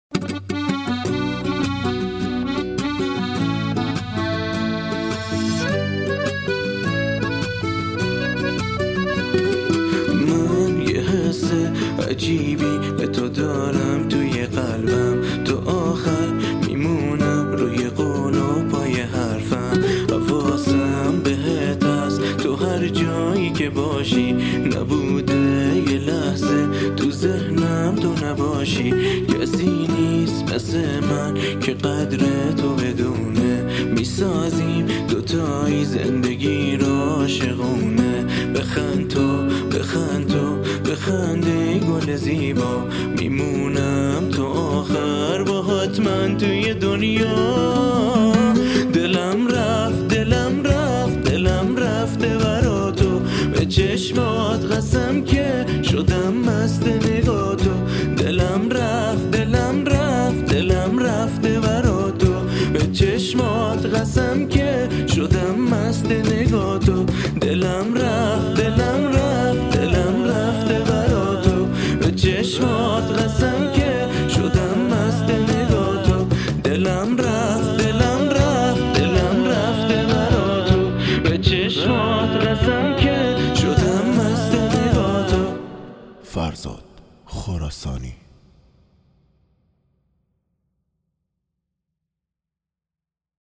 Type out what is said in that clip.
عجیبی به تو دارم توی قلبم، تو آخر میمونم روی قول و پای حرفم. حواسم بهت هست تو هر جایی که باشی، نبوده یه لحظه تو ذهنم تو نباشی. کسی نیست مثل من که قدر تو بدونه، میسازیم دوتایی زندگی رو عاشقونه. بخند تو بخند تو بخنده گل زیبا، میمونم تو آخر باهات من توی دنیا. دلم رفت دلم رفت دلم رفته برا تو، به چشمات قسم که شدم مست نگاه تو. دلم رفت دلم رفت دلم رفته برا تو، به چشمات قسم که شدم مست نگاه تو. دلم رفت دلم رفت دلم رفته برا تو، به چشمات قسم که شدم مست نگاه تو. دلم رفت دلم رفت دلم رفته برا تو، به چشمات قسم که شدم مست نگاه تو. فرزاد خراسانی.